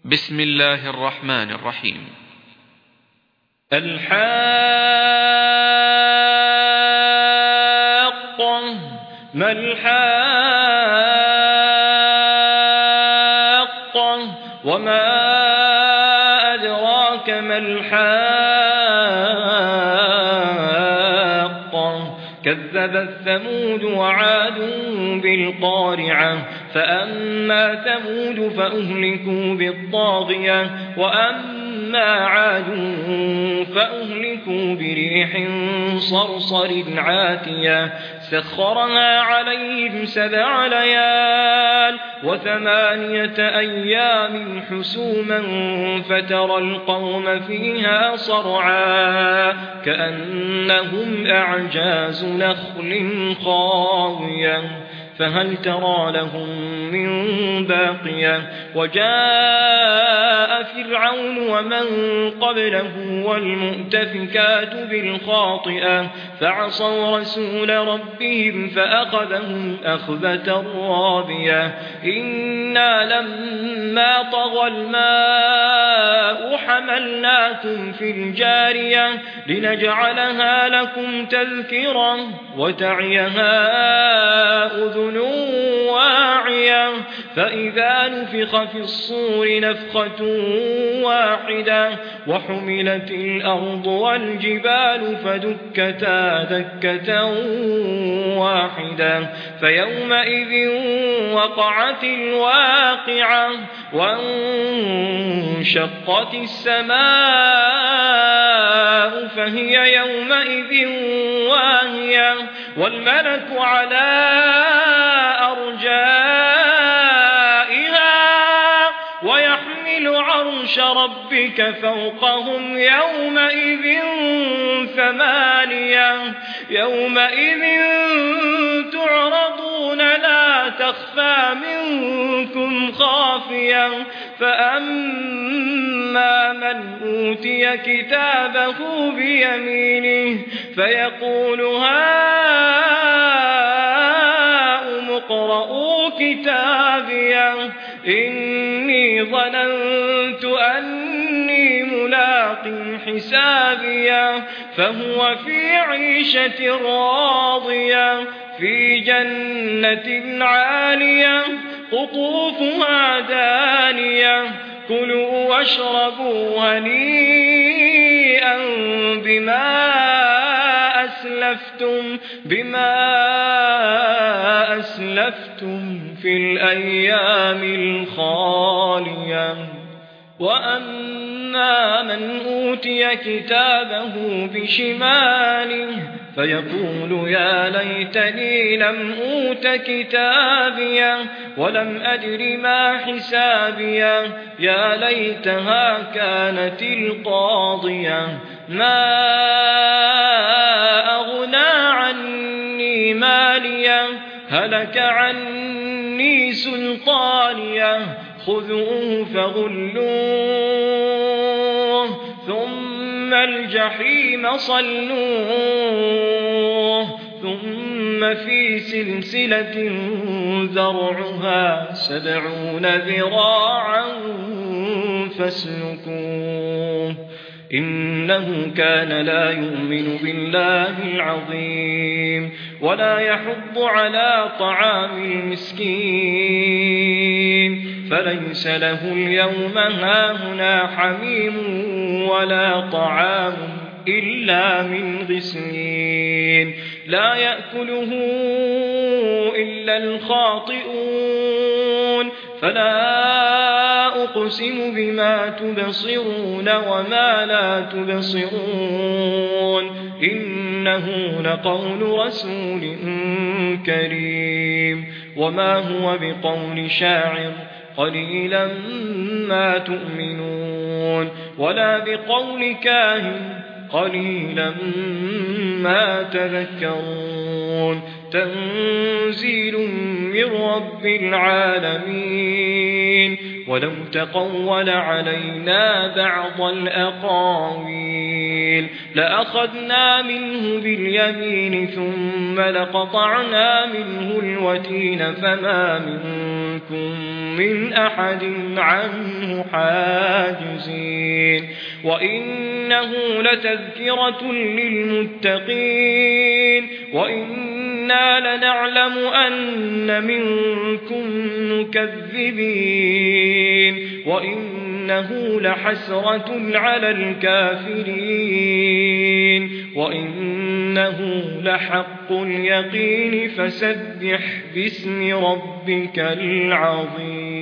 بسم الله الرحمن الرحيم. الحاقة ما الحاقة وما أدراك ما الحاقة كذبت ثمود وعاد بالقارعة فأما ثمود فأهلكوا بالطاغية وأما عاد فأهلكوا بريح صرصر عاتية سخرها عليهم 7 ليال و8 أيام حسوما فترى القوم فيها صرعا كأنهم أعجاز نخل خاوية فهل ترى لهم من باقية وجاء فرعون ومن قبله والمؤتفكات بالخاطئة فعصوا رسول ربهم فأخذهم أخذة رابية إنا لما طغى الماء حملناكم في الجارية لنجعلها لكم تذكرة وتعيها أذن واعية فإذا نفخ في الصور نفخة واحدة وحملت الأرض والجبال فدكتا دكة واحدة فيومئذ وقعت الواقعة وانشقت السماء فهي يومئذ واهية والملك على أرجائها ويحمل عرش ربك فوقهم يومئذ 8 يومئذ تعرضون لا تخفى منكم خافية فأما من أوتي كتابه بيمينه فيقول هاؤم اقرءوا كتابيه إني ظننت أني ملاق حسابيه فهو في عيشة راضية في جنة عالية قطوفها دانية كلوا واشربوا هنيئا بما أسلفتم في الأيام الخالية وأما من أوتي كتابه بشماله فيقول يا ليتني لم أوت كتابيه ولم أدر ما حسابيه يا ليتها كانت القاضية ما أغنى عني ماليه هلك عني سلطانيه خذوه فغلوه ثم الجحيم صلوه ثم في سلسلة ذرعها 70 ذراعا فاسلكوه إنه كان لا يؤمن بالله العظيم ولا يحض على طعام المسكين فليس له اليوم هاهنا حميم ولا طعام إلا من غسلين لا يأكله إلا الخاطئون فلا أقسم بما تبصرون وما لا تبصرون إنه لقول رسول كريم وما هو بقول شاعر قليلا ما تؤمنون ولا بقول كاهن قليلا ما تذكرون تنزيل من رب العالمين ولو تقول علينا بعض الأقاويل لأخذنا منه باليمين ثم لقطعنا منه الوتين فما منكم منكم من أحد عنه حاجزين وإنه لتذكرة للمتقين وإنا لنعلم أن منكم مكذبين وإنه لحسرة على الكافرين وإنه لحق اليقين فسبح باسم ربك العظيم.